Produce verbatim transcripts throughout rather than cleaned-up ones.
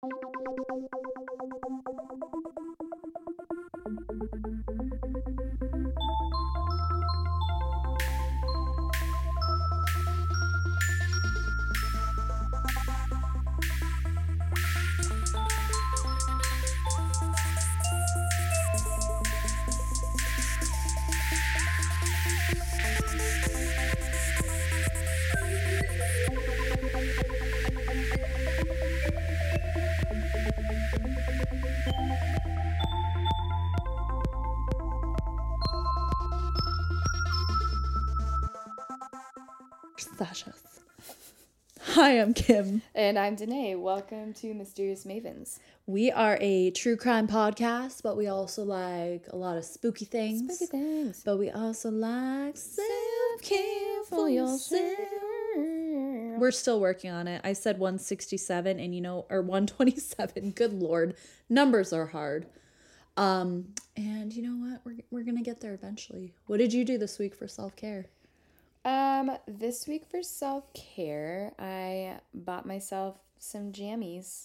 Sasha's. Hi, I'm Kim. And I'm Danae. Welcome to Mysterious Mavens. We are a true crime podcast, but we also like a lot of spooky things. Spooky things. But we also like self-care for yourself. yourself. We're still working on it. I said one sixty-seven and you know, or one twenty-seven. Good Lord. Numbers are hard. Um, and you know what? We're, we're going to get there eventually. What did you do this week for self-care? Um, this week for self-care, I bought myself some jammies.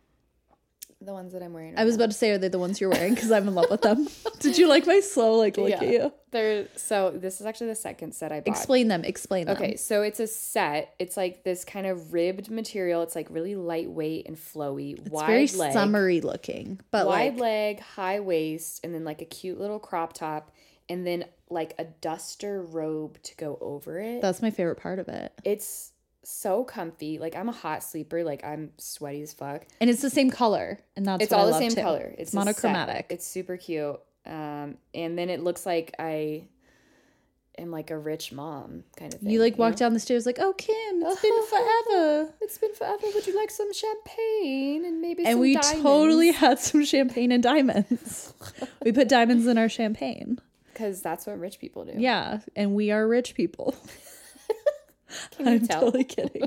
The ones that I'm wearing right I was now. about to say, are they the ones you're wearing? Because I'm in love with them. Did you like my slow, like, look Yeah. at you? They're so this is actually the second set I bought. Explain them. Explain them. Okay, so it's a set. It's like this kind of ribbed material. It's like really lightweight and flowy. It's wide very leg, summery looking, but wide like leg, high waist, and then like a cute little crop top, and then like a duster robe to go over it. that's my favorite part of it. It's so comfy. Like, I'm a hot sleeper. Like, I'm sweaty as fuck. And it's the same color, and that's It's what all I the love same too. color. It's It's a set. monochromatic. It's super cute. Um, and then it looks like I am like a rich mom kind of thing. You like walk know? down the stairs like, oh Kim, it's been forever. It's been forever. Would you like some champagne and maybe And some we diamonds? totally had some champagne and diamonds. We put diamonds in our champagne. Because that's what rich people do. Yeah, and we are rich people. Can you I'm tell? totally kidding.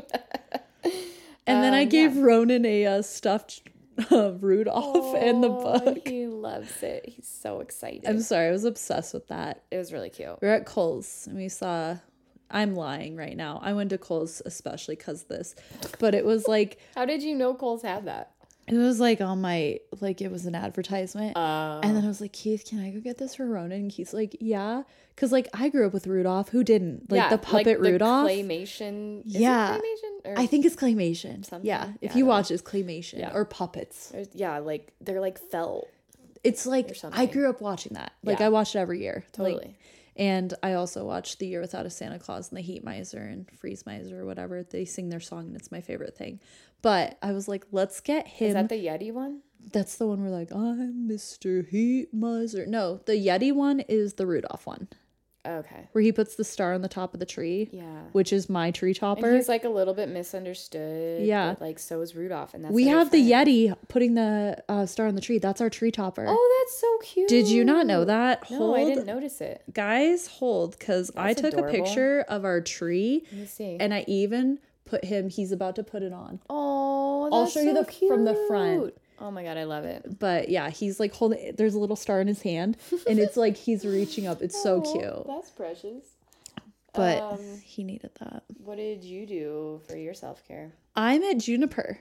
And then I Um, gave yeah. Ronan a uh, stuffed uh, Rudolph and the Oh, book. He loves it. He's so excited. I'm sorry, I was obsessed with that. It was really cute. We were at Kohl's and we saw, I'm lying right now. I went to Kohl's especially because this, but it was like, How did you know Kohl's had that? it was like on my, like it was an advertisement. Uh, And then I was like, Keith, can I go get this for Ronan? And Keith's like, yeah. Because like I grew up with Rudolph. Who didn't? Like yeah, the puppet like Rudolph. The claymation. Is Yeah. It claymation? Or, I think it's claymation. Something? Yeah. Yeah, If I you don't watch it's claymation Yeah. or puppets. There's- yeah, like they're like felt. It's Or like, I something. grew up watching that. Like Yeah. I watched it every year. Like, Totally. and I also watched The Year Without a Santa Claus and The Heat Miser and Freeze Miser or whatever. They sing their song and it's my favorite thing. But I was like, let's get him. Is that the Yeti one? That's the one where like, I'm Mister Heat Miser. No, the Yeti one is the Rudolph one. Okay. Where he puts the star on the top of the tree. Yeah. Which is my tree And topper. he's like a little bit misunderstood. Yeah. But like so is Rudolph, and that's We their have the friend. Yeti putting the uh, star on the tree. That's our tree topper. Oh, that's so cute. Did you not know that? No, Hold. I didn't notice it. Guys, hold, because I That's took adorable. a picture of our tree Let me see. and I even put him, he's about to put it on. Oh, I'll that's show you so the- from the front. cute. Oh my god, I love it. But yeah, he's like holding, there's a little star in his hand and it's like he's reaching up. It's so Oh, cute. That's precious. But Um, he needed that. What did you do for your self care? I'm at Juniper.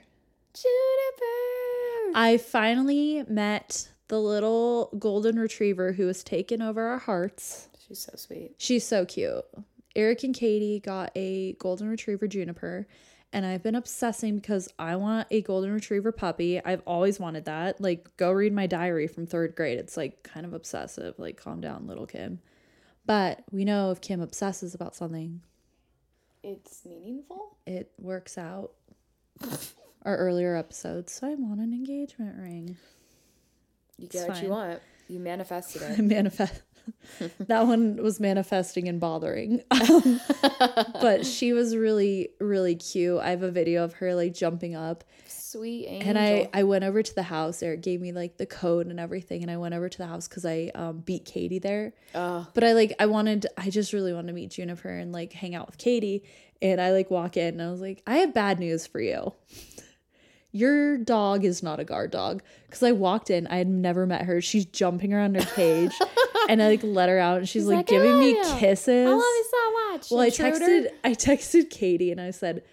Juniper. I finally met the little golden retriever who has taken over our hearts. She's so sweet. She's so cute. Eric and Katie got a golden retriever Juniper, and I've been obsessing because I want a golden retriever puppy. I've always wanted that. Like, go read my diary from third grade. It's like kind of obsessive. Like, calm down, little Kim. But we know if Kim obsesses about something, It's meaningful. it works out. Our earlier episodes. So I want an engagement ring. You It's get what fine. you want. You manifested I it. manifest. That one was manifesting and bothering. Um, but she was really, really cute. I have a video of her like jumping up. Sweet angel. And I, I went over to the house. Eric gave me like the code and everything. And I went over to the house because I um, beat Katie there. Oh, But I like, I wanted, I just really wanted to meet Juniper and like hang out with Katie. And I like walk in and I was like, I have bad news for you. Your dog is not a guard dog. Because I walked in, I had never met her. She's jumping around her cage. And I like let her out and she's She's like, like, giving "I me love you. kisses. I love you so much. Well, I Intruder. texted I texted Katie and I said,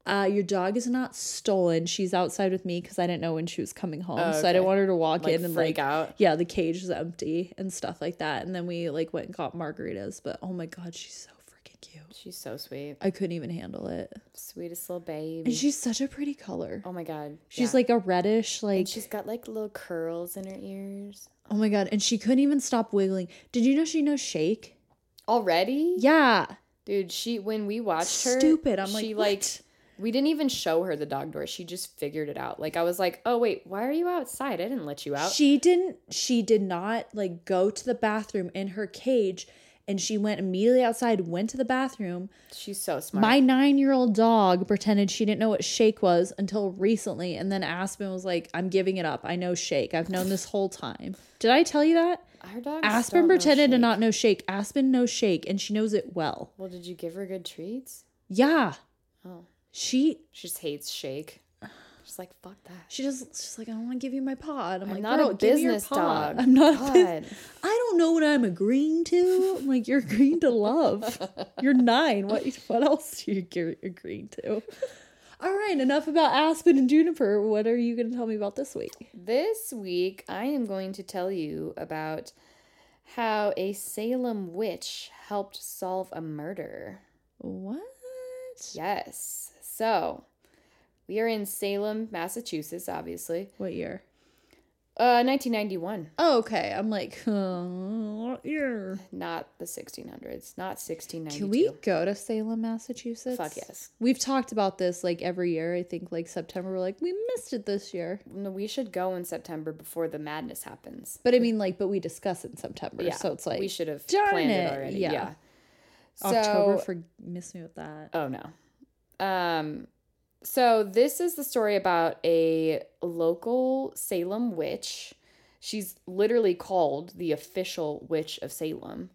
Uh, your dog is not stolen. She's outside with me because I didn't know when she was coming home. Oh, So I okay. didn't want her to walk Like, in and freak like, out? yeah, the cage is empty and stuff like that. And then we like went and got margaritas. But oh my God, she's so freaking cute. She's so sweet. I couldn't even handle it. Sweetest little baby. And she's such a pretty color. Oh my God. She's yeah. like a reddish, like. And she's got like little curls in her ears. Oh my God. And she couldn't even stop wiggling. Did you know she knows shake? Already? Yeah. Dude, she, when we watched her. Stupid. I'm she like, like, what? we didn't even show her the dog door. She just figured it out. Like, I was like, oh, wait, why are you outside? I didn't let you out. She didn't, she did not like go to the bathroom in her cage, and she went immediately outside, went to the bathroom. She's so smart. My nine-year-old dog pretended she didn't know what shake was until recently, and then Aspen was like, I'm giving it up. I know shake. I've known this whole time. Did I tell you that? Our dog Aspen pretended to not know shake. Aspen knows shake, and she knows it well. Well, did you give her good treats? Yeah. Oh. She She just hates shake. She's like, fuck that. She just she's like, I don't want to give you my pod. I'm, I'm like, not girl, a give me your business pod. dog. I'm not. A God. bus- I don't know what I'm agreeing to. I'm like, you're agreeing to love. You're nine. What what else are you ag- agreeing to? All right, enough about Aspen and Juniper. What are you going to tell me about this week? This week, I am going to tell you about how a Salem witch helped solve a murder. What? Yes. So, we are in Salem, Massachusetts, obviously. What year? Uh, nineteen ninety-one. Oh, okay. I'm like, uh, what year? Not the sixteen hundreds. Not sixteen ninety-two. Can we go to Salem, Massachusetts? Fuck yes. We've talked about this like every year. I think like September, we're like, we missed it this year. No, we should go in September before the madness happens. But I mean, like, but we discuss in September. Yeah. So it's like, we should have darn planned it, it, already. yeah. Yeah. October So- for miss me with that. Oh no. Um so this is the story about a local Salem witch. She's literally called the official witch of Salem.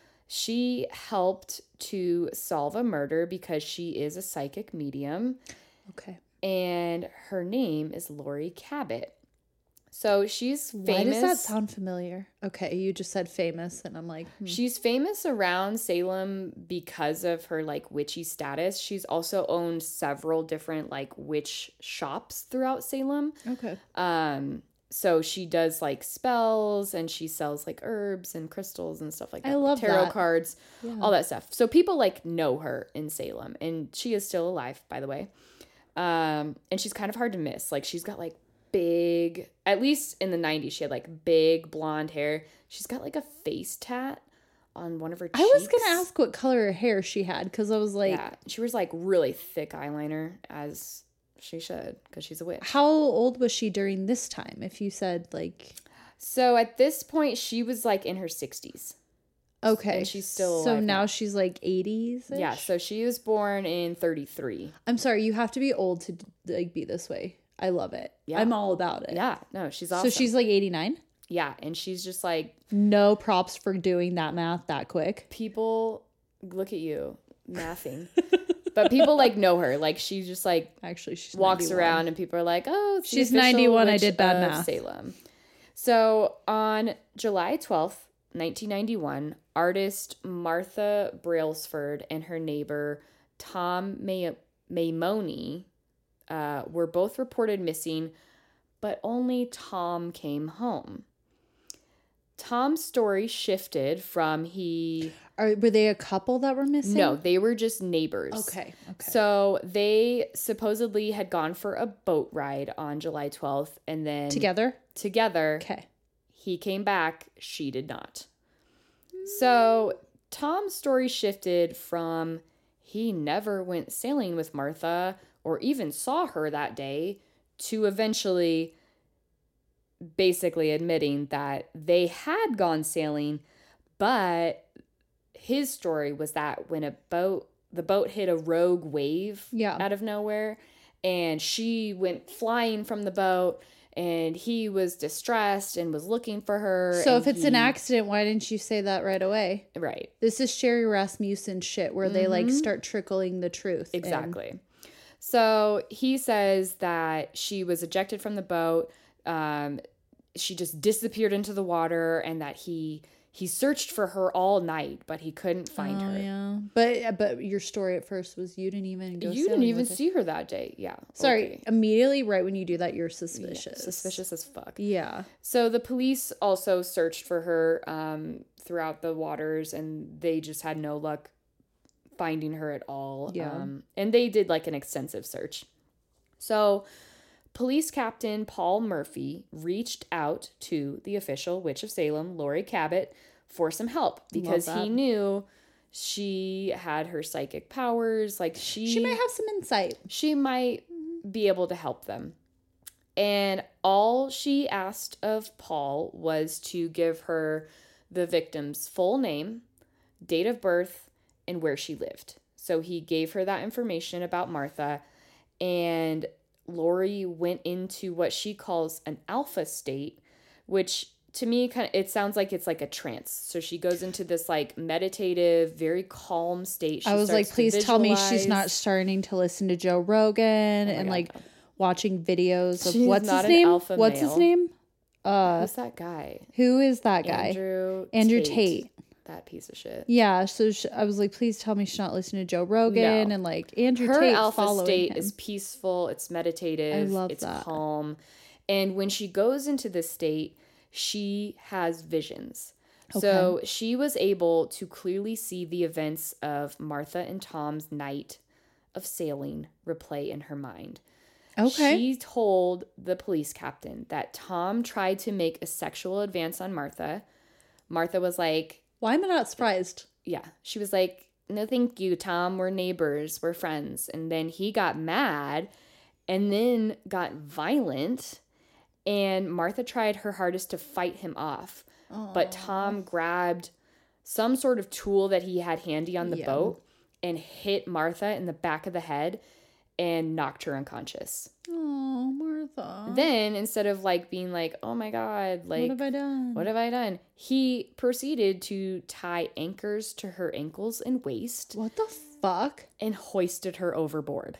She helped to solve a murder because she is a psychic medium, Okay. and her name is Lori Cabot. So she's famous. Why does that sound familiar? Okay, you just said famous, and I'm like, hmm. She's famous around Salem because of her like witchy status. She's also owned several different like witch shops throughout Salem. okay. Um, so she does like spells, and she sells like herbs and crystals and stuff like that. I love tarot that. cards, Yeah. all that stuff. So people like know her in Salem, and she is still alive, by the way. Um, and she's kind of hard to miss. Like she's got like big, at least in the nineties, she had like big blonde hair. She's got like a face tat on one of her cheeks. I was gonna ask what color hair she had because I was like, Yeah, she wears like really thick eyeliner, as she should, because she's a witch. how old was she during this time? If you said like, So at this point, she was like in her sixties. okay, And she's still so alive now, now. she's like eighties. Yeah, so she was born in thirty-three. I'm sorry, you have to be old to like be this way. I love it. Yeah. I'm all about it. Yeah, no, she's awesome. So she's like eighty-nine. yeah, and she's just like, No props for doing that math that quick. people look at you mathing. But people like know her. Like she just like Actually, she's walks ninety-one. around, and people are like, oh, it's the She's official ninety-one, I witch did bad of math. Salem. So on July twelfth, nineteen ninety-one, artist Martha Brailsford and her neighbor Tom May- Maimone uh, were both reported missing, but only Tom came home. Tom's story shifted from he... Are, were they a couple that were missing? No, they were just neighbors. Okay. Okay. So they supposedly had gone for a boat ride on July twelfth, and then Together? together Okay. he came back, she did not. So Tom's story shifted from he never went sailing with Martha or even saw her that day to eventually basically admitting that they had gone sailing, but his story was that when a boat, the boat hit a rogue wave Yeah. out of nowhere, and she went flying from the boat, and he was distressed and was looking for her. So and if it's an he- accident, why didn't you say that right away? Right, This is Sherry Rasmussen shit where they like Mhm. start trickling the truth. in. exactly. So he says that she was ejected from the boat. Um, she just disappeared into the water, and that he He searched for her all night, but he couldn't find oh, her. yeah. But but your story at first was you didn't even go You didn't sailing even with her. see her that day. Yeah. Sorry, okay. immediately right when you do that, you're Yeah, suspicious. suspicious as fuck. Yeah. So the police also searched for her um, throughout the waters, and they just had no luck finding her at all. Yeah. Um, and they did like an extensive search. So Police Captain Paul Murphy reached out to the official Witch of Salem, Lori Cabot, for some help because he knew she had her psychic powers. Like she, she might have some insight. She might be able to help them. And all she asked of Paul was to give her the victim's full name, date of birth, and where she lived. So he gave her that information about Martha, and Lori went into what she calls an alpha state, which to me kind of it sounds like it's like a trance. So she goes into this like meditative, very calm state. She I was like, please tell me she's visualize. not starting to listen to Joe Rogan Oh and God, like no. watching videos of She's what's not his an name? alpha What's his male. name? Uh, Who's that guy? who is that guy? Andrew Andrew Tate. Tate. That piece of shit. Yeah, so sh I was like, please tell me she's not listening to Joe Rogan No. and like Andrew Her Tate alpha following state him. is peaceful, it's meditative, I love it's that. calm. And when she goes into this state, she has visions. So she was able to clearly see the events of Martha and Tom's night of sailing replay in her mind. Okay. She told the police captain that Tom tried to make a sexual advance on Martha. Martha was like, Why am I not surprised? yeah, she was like, no, thank you, Tom. We're neighbors. We're friends. And then he got mad and then got violent. And Martha tried her hardest to fight him off. Aww. But Tom grabbed some sort of tool that he had handy on the Yeah. boat and hit Martha in the back of the head and knocked her unconscious. Oh, Martha. Then, instead of like being like, oh my God, like, what have I done? What have I done? He proceeded to tie anchors to her ankles and waist What the fuck? and hoisted her overboard.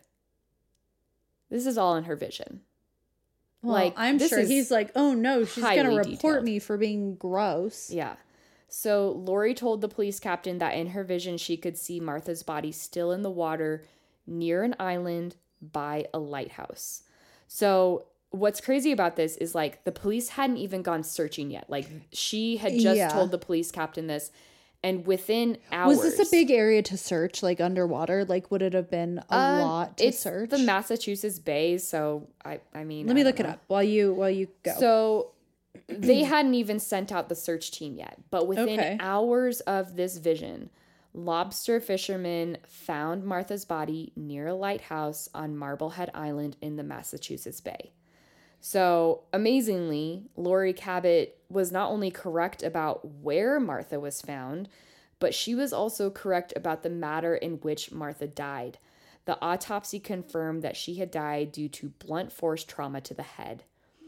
This is all in her vision. Well, Like, I'm this sure is he's like, oh no, she's gonna highly report detailed. me for being gross. Yeah. So Lori told the police captain that in her vision she could see Martha's body still in the water near an island by a lighthouse. So what's crazy about this is like the police hadn't even gone searching yet. Like she had just Yeah. told the police captain this, and within hours. Was this a big area to search, like underwater? Like, would it have been a Uh, lot to it's search? the Massachusetts Bay, so I I mean Let I me don't look it know. up while you while you go. So they hadn't even sent out the search team yet, but within Okay. hours of this vision, lobster fishermen found Martha's body near a lighthouse on Marblehead Island in the Massachusetts Bay. So amazingly, Lori Cabot was not only correct about where Martha was found, but she was also correct about the manner in which Martha died. The autopsy confirmed that she had died due to blunt force trauma to the head.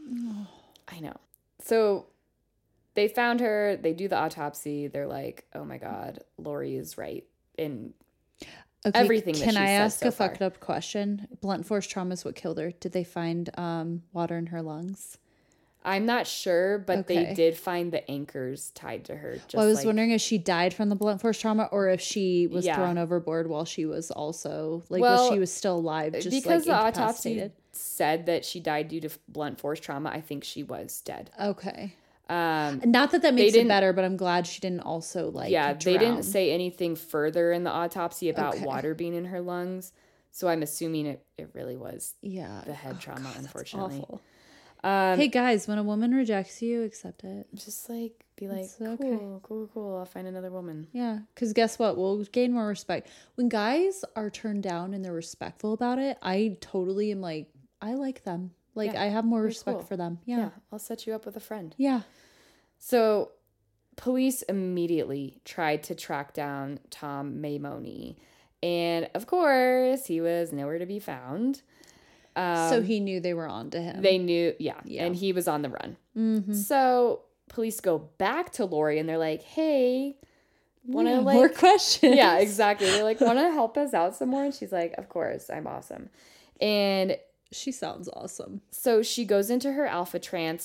I know. So they found her, they do the autopsy, they're like, oh my God, Lori is right. And Okay, everything that Can she I said ask so a far. fucked up question? Blunt force trauma is what killed her. Did they find um water in her lungs? I'm not sure, but Okay. they did find the anchors tied to her. Just Well, I was like, wondering if she died from the blunt force trauma or if she was Yeah. thrown overboard while she was also like Well, was she was still alive, just because like the autopsy incapacitated. said that she died due to blunt force trauma, I think she was dead. Okay. Um, Not that that makes it didn't- better, but I'm glad she didn't also like yeah, they drown. didn't say anything further in the autopsy about Okay. water being in her lungs. So I'm assuming it, it really was Yeah. the head Oh, trauma, God, that's unfortunately. awful. Um, Hey guys, when a woman rejects you, accept it. just like be like, It's cool, okay. cool, cool. I'll find another woman. Yeah, because guess what? We'll gain more respect. When guys are turned down and they're respectful about it, I totally am like, I like them. Like, Yeah, I have more you're respect cool. for them. Yeah. Yeah. I'll set you up with a friend. Yeah. So, police immediately tried to track down Tom Maimone, and of course, he was nowhere to be found. Um, so he knew they were on to him. They knew, yeah, Yeah. and he was on the run. mm-hmm. So police go back to Lori and they're like, "Hey, want to yeah, like more questions? yeah, exactly. They're like, want to help us out some more?" And she's like, "Of course, I'm awesome." And She sounds awesome. so she goes into her alpha trance.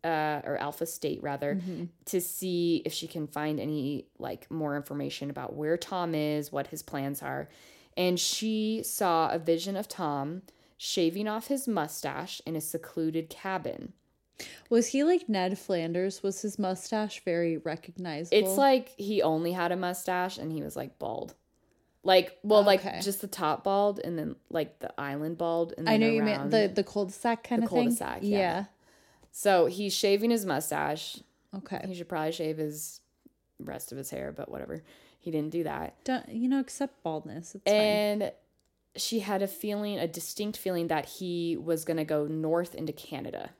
uh, or Alpha State rather, Mm-hmm. to see if she can find any like more information about where Tom is, what his plans are. And she saw a vision of Tom shaving off his mustache in a secluded cabin. Was he like Ned Flanders? Was his mustache very recognizable? It's like he only had a mustache and he was like bald. Like, well, Okay. like just the top bald and then like the island bald. And then I know you around. meant the, the cul-de-sac kind The of thing. cul-de-sac, yeah. So he's shaving his mustache. Okay. He should probably shave his rest of his hair, but whatever. He didn't do that. Don't, you know, accept baldness. It's fine. And she had a feeling, a distinct feeling that he was going to go north into Canada.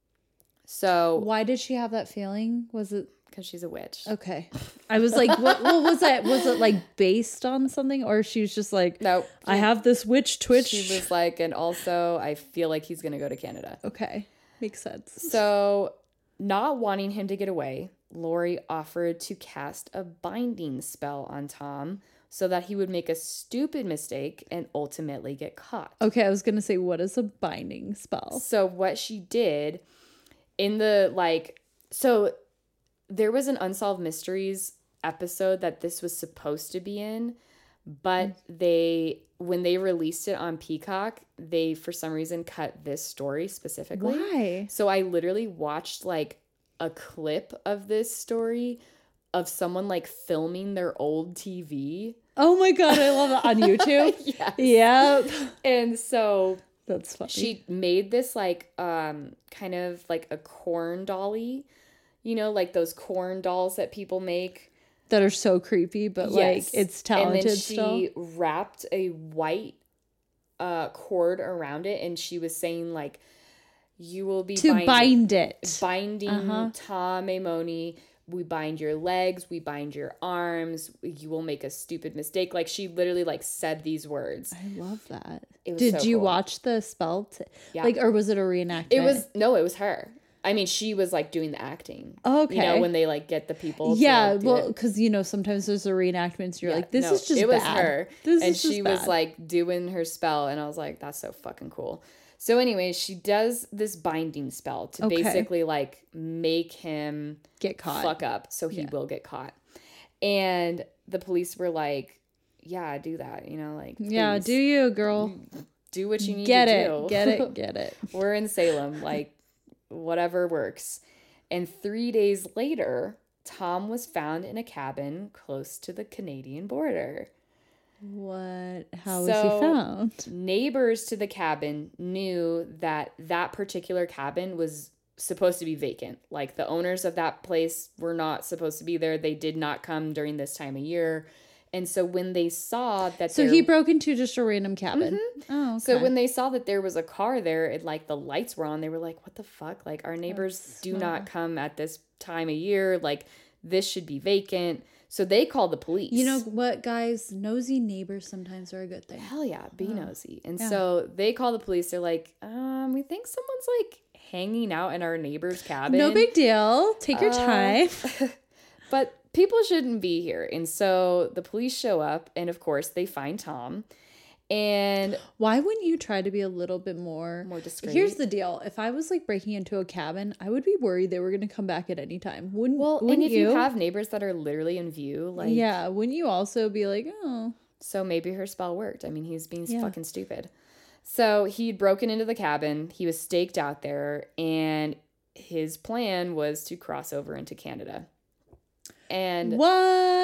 So, Why did she have that feeling? Was it because she's a witch. okay? I was like, what, what was it? Was it like based on something, or she was just like, No, I have this witch twitch? She was like, and also I feel like he's going to go to Canada. Okay, makes sense. So, not wanting him to get away, Lori offered to cast a binding spell on Tom so that he would make a stupid mistake and ultimately get caught. Okay, I was gonna say, what is a binding spell? So what she did in the like, so there was an Unsolved Mysteries episode that this was supposed to be in, but they, when they released it on Peacock, they for some reason cut this story specifically. Why? So I literally watched like a clip of this story of someone like filming their old T V. Oh my god, I love it on YouTube. Yes. Yep. And so That's funny. she made this like um kind of like a corn dolly, you know, like those corn dolls that people make that are so creepy, but Yes. like it's talented and then she still. wrapped a white uh cord around it, and she was saying like, you will be To binding, bind it. binding Uh-huh. Tom Amoni. We bind your legs, we bind your arms, you will make a stupid mistake. Like she literally like said these words. I love that. It was Did so you cool. watch the spell? T- Yeah. Like, or was it a reenactment? It was no, it was her. I mean, she was like doing the acting. Okay. You know, when they like get the people. Yeah, to, like, do well, it. because you know sometimes there's a reenactments. You're Yeah, like, this no, is just it was bad. her, This and is she just was bad. like doing her spell, and I was like, that's so fucking cool. So, anyway, she does this binding spell to Okay. basically like make him Get caught. fuck up, so he Yeah. will get caught. And the police were like, yeah, do that, you know, like Yeah, please, do you, girl? do what you need Get to it, do. get it, get it. We're in Salem, like whatever works. And three days later, Tom was found in a cabin close to the Canadian border. What? How was So- he found? Neighbors to the cabin knew that that particular cabin was supposed to be vacant. Like the owners of that place were not supposed to be there. They did not come during this time of year. And so when they saw that So there- he broke into just a random cabin. Oh, okay. So when they saw that there was a car there and like the lights were on, they were like, what the fuck? Like our neighbors That's do smart. not come at this time of year. Like this should be vacant. So they called the police. You know what, guys? Nosy neighbors sometimes are a good thing. Hell yeah, be nosy. And Yeah. so they call the police. They're like, um, we think someone's like hanging out in our neighbor's cabin. No big deal. Take your Uh, time. But people shouldn't be here. And so the police show up, and of course they find Tom. And Why wouldn't you try to be a little bit more more discreet. Here's the deal. If I was like breaking into a cabin, I would be worried they were going to come back at any time. Wouldn't well, wouldn't and if you? have neighbors that are literally in view, like yeah, wouldn't you also be like, "Oh, so maybe her spell worked. I mean, he's being Yeah. fucking stupid. So he'd broken into the cabin. He was staked out there, and his plan was to cross over into Canada. And what?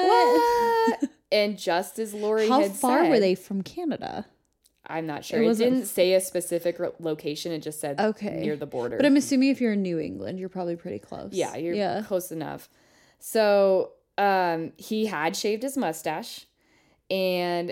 what? And just as Lori How had far said, were they from Canada? I'm not sure. It It, wasn't didn't f- say a specific ro- location. It just said Okay. near the border. But I'm assuming if you're in New England, you're probably pretty close. yeah, you're yeah. close enough. So um, he had shaved his mustache, and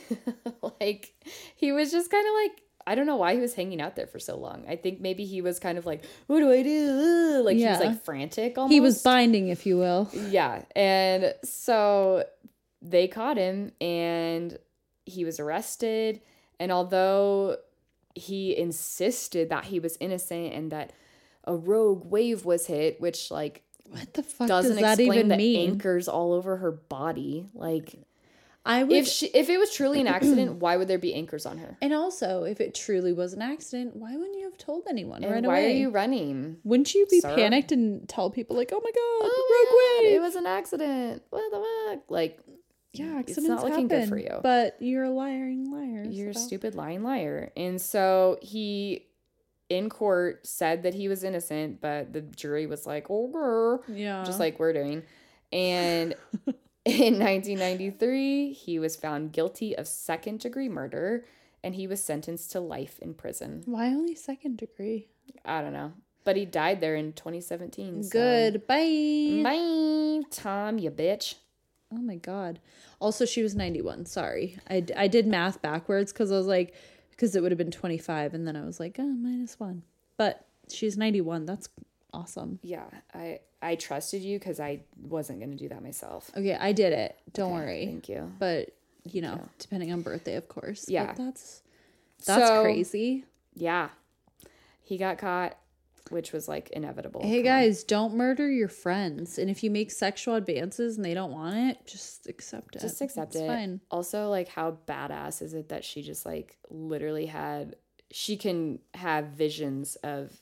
like he was just kind of like, I don't know why he was hanging out there for so long. I think maybe he was kind of like, what do I do? Like he was Yeah. like frantic almost. He was binding, if you will. Yeah. And so they caught him, and he was arrested. And although he insisted that he was innocent and that a rogue wave was hit, which like What the fuck doesn't does that explain even the mean? anchors all over her body. Like I would, If she, if it was truly an accident, why would there be anchors on her? and also if it truly was an accident, why wouldn't you have told anyone And right why away? are you running? Wouldn't you be sir? panicked and tell people like, oh my god, Oh the my rogue God, wave? it was an accident. What the fuck? Like, Yeah, it's accidents not looking happen, good for you. But you're a lying liar. You're a so. stupid lying liar. And so he, in court, said that he was innocent, but the jury was like, oh, girl. Yeah. Just like we're doing. And in nineteen ninety-three, he was found guilty of second degree murder and he was sentenced to life in prison. Why only second degree? I don't know. But he died there in twenty seventeen. So. Good. Bye. Bye, Tom, you bitch. Oh my god. Also, she was ninety-one. Sorry. I, d- I did math backwards because I was like, because it would have been twenty-five. And then I was like, oh, minus one. But she's ninety-one. That's awesome. Yeah, I I trusted you because I wasn't going to do that myself. Okay, I did it. Don't Okay, worry. Thank you. But, you know, Yeah. depending on birthday, of course. Yeah. But that's that's So, crazy. Yeah. He got caught, which was like inevitable. Hey, Come on. guys, don't murder your friends. And if you make sexual advances and they don't want it, just accept it. Just accept It's it. fine. Also, like, how badass is it that she just like literally had, she can have visions of,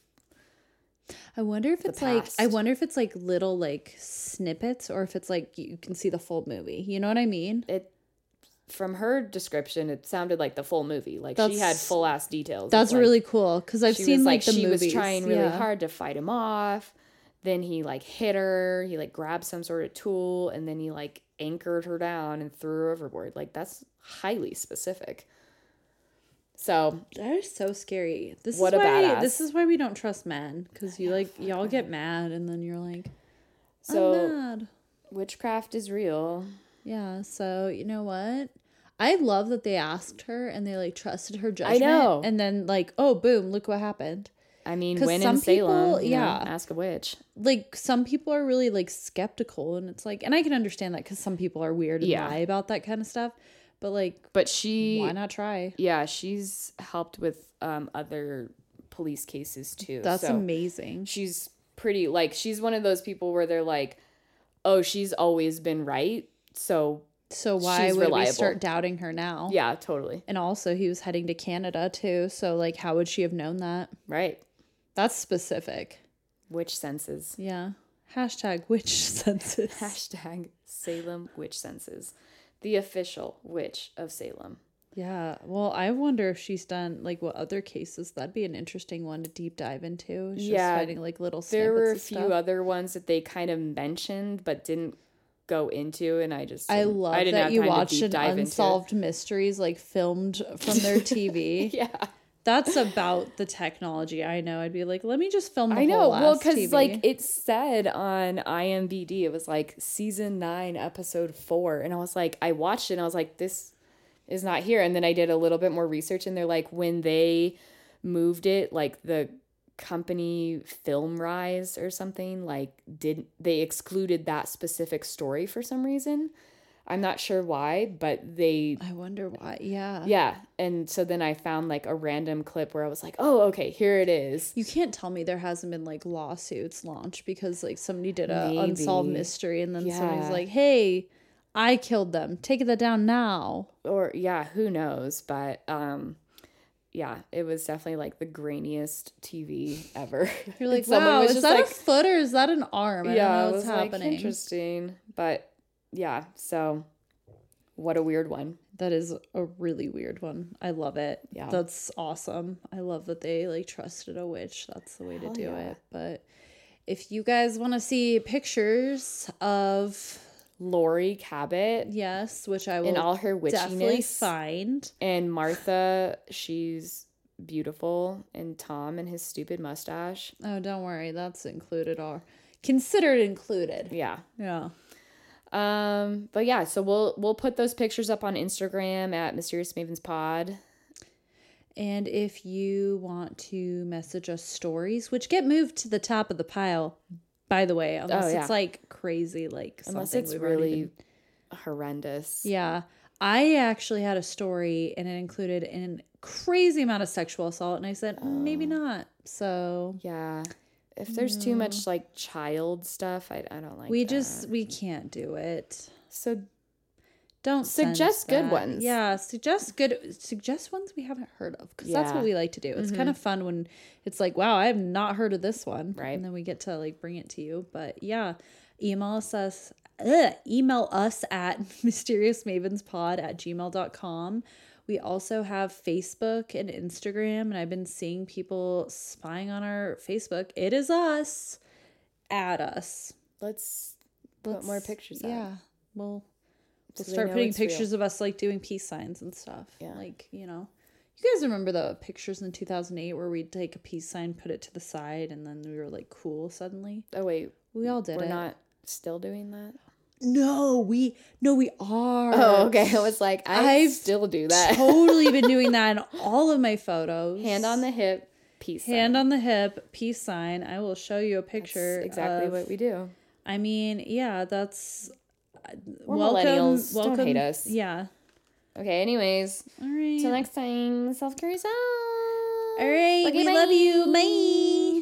I wonder if the it's like I past. wonder if it's like little like snippets or if it's like you can see the full movie. You know what I mean? it, from her description, it sounded like the full movie. Like she had That's- full ass details. That's of, like, really cool because I've she seen was like, like, the she movies. was trying really Yeah. hard to fight him off. Then he like hit her. He like grabbed some sort of tool and then he like anchored her down and threw her overboard. Like that's highly specific. So That is so scary. This What is a why badass. this is why we don't trust men because you like y'all get mad and then you're like, So- I'm mad. witchcraft is real. Yeah. So you know what? I love that they asked her and they like trusted her judgment. know. And then like, oh boom, look what happened. I mean, 'Cause when some in Salem, people- you know, yeah. ask a witch. Like some people are really like skeptical and it's like, and I can understand that because some people are weird and Yeah. lie about that kind of stuff. But like, But she, why not try? yeah, she's helped with um, other police cases too. That's so amazing. she's pretty, like, she's one of those people where they're like, oh, she's always been right. So, So why she's would reliable. we start doubting her now? yeah, totally. And also, he was heading to Canada too. So like, how would she have known that? Right. That's specific. Witch senses. Yeah. Hashtag witch senses. Hashtag Salem witch senses. The official witch of Salem. Yeah. Well, I wonder if she's done like what other cases. That'd be an interesting one to deep dive into. It's just Yeah, finding like little There were a snippets of few stuff. other ones that they kind of mentioned but didn't go into, and I just I didn't- love didn't that have you time to watched deep an dive into it. Unsolved Mysteries like filmed from their T V. Yeah, That's about the technology. I know. I'd be like, let me just film the I know. whole Well, last T V. because like it said on I M D B, it was like season nine, episode four, and I was like, I watched it, and I was like, this is not here. And then I did a little bit more research, and they're like, when they moved it, like the company Film Rise or something, like did they excluded that specific story for some reason. I'm not sure why, but they I wonder why. Yeah. yeah. And so then I found like a random clip where I was like, oh, okay, here it is. You can't tell me there hasn't been like lawsuits launched because like somebody did a Maybe. unsolved mystery and then somebody's Yeah. like, hey, I killed them. Take that down now. Or yeah, who knows? But um yeah, it was definitely like the grainiest T V ever. You're like, And someone wow, was is just that like, a foot or is that an arm? I yeah, don't it know what's was like happening. interesting. But yeah, so what a weird one. That is a really weird one. I love it. Yeah. That's awesome. I love that they like trusted a witch. That's the way to Hell do yeah. it. But if you guys want to see pictures of Lori Cabot yes, which I will in all her definitely witchiness. find. And Martha, she's beautiful. And Tom and his stupid mustache. Oh, don't worry. That's included or considered included. Yeah. Yeah. Um, but yeah, so we'll we'll put those pictures up on Instagram at Mysterious Mavens Pod. And if you want to message us stories, which get moved to the top of the pile, by the way, unless Oh, yeah. it's like crazy, like Unless something it's we've already really been- horrendous. Yeah. I actually had a story and it included an crazy amount of sexual assault. And I said, Oh. maybe not. So Yeah. If there's too much like child stuff, I, I don't like we that. just, we can't do it. So don't send Suggest good that. ones. Yeah, suggest good suggest ones we haven't heard of, because that's Yeah. what we like to do. It's Mhm. kind of fun when it's like, wow, I have not heard of this one, Right. and then we get to like bring it to you. But yeah, email us us ugh, email us at mysteriousmavenspod at gmail dot com. We also have Facebook and Instagram, and I've been seeing people spying on our Facebook. It is us. Add us. Let's put more pictures up. Yeah. Well, we'll So they start know putting it's real. pictures of us like doing peace signs and stuff. Yeah. Like, you know. You guys remember the pictures in two thousand eight where we'd take a peace sign, put it to the side, and then we were like cool suddenly? Oh, wait. We all did We're it. not still doing that? No, we no, we are. Oh, okay. I was like, I I've still do that. Totally been doing that in all of my photos. Hand on the hip, peace Hand sign. on the hip, peace sign. I will show you a picture. That's exactly of- what we do. I mean, yeah, that's We're welcome. millennials. Don't Welcome. hate us. Yeah. Okay, anyways. All right. Till next time, self-care is out. All right. Okay, we bye. love you. Bye.